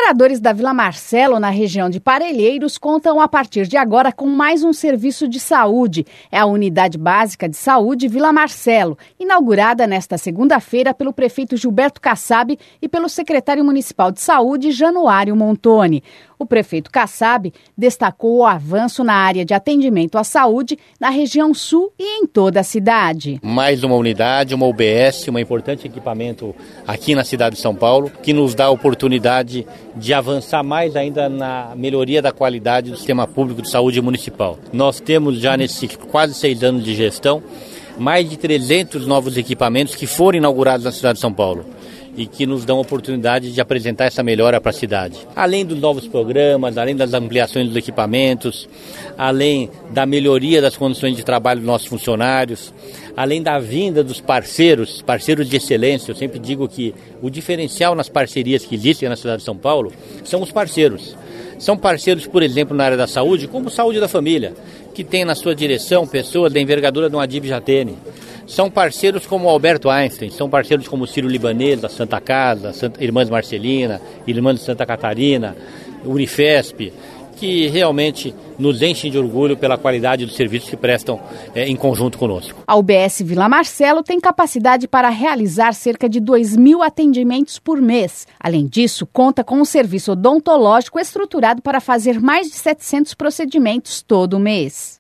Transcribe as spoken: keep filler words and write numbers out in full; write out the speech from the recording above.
Moradores da Vila Marcelo, na região de Parelheiros, contam a partir de agora com mais um serviço de saúde. É a Unidade Básica de Saúde Vila Marcelo, inaugurada nesta segunda-feira pelo prefeito Gilberto Kassab e pelo secretário municipal de saúde, Januário Montoni. O prefeito Kassab destacou o avanço na área de atendimento à saúde na região sul e em toda a cidade. Mais uma unidade, uma U B S, um importante equipamento aqui na cidade de São Paulo, que nos dá a oportunidade de avançar mais ainda na melhoria da qualidade do sistema público de saúde municipal. Nós temos já nesses quase seis anos de gestão mais de trezentos novos equipamentos que foram inaugurados na cidade de São Paulo e que nos dão a oportunidade de apresentar essa melhora para a cidade. Além dos novos programas, além das ampliações dos equipamentos, além da melhoria das condições de trabalho dos nossos funcionários, além da vinda dos parceiros, parceiros de excelência. Eu sempre digo que o diferencial nas parcerias que existem na cidade de São Paulo são os parceiros. São parceiros, por exemplo, na área da saúde, como Saúde da Família, que tem na sua direção pessoas da envergadura de uma Adib Jatene. São parceiros como o Alberto Einstein, são parceiros como o Ciro Libanês, da Santa Casa, Santa, Irmãs Marcelina, Irmãs de Santa Catarina, Unifesp, que realmente nos enchem de orgulho pela qualidade dos serviços que prestam é, em conjunto conosco. A U B S Vila Marcelo tem capacidade para realizar cerca de dois mil atendimentos por mês. Além disso, conta com um serviço odontológico estruturado para fazer mais de setecentos procedimentos todo mês.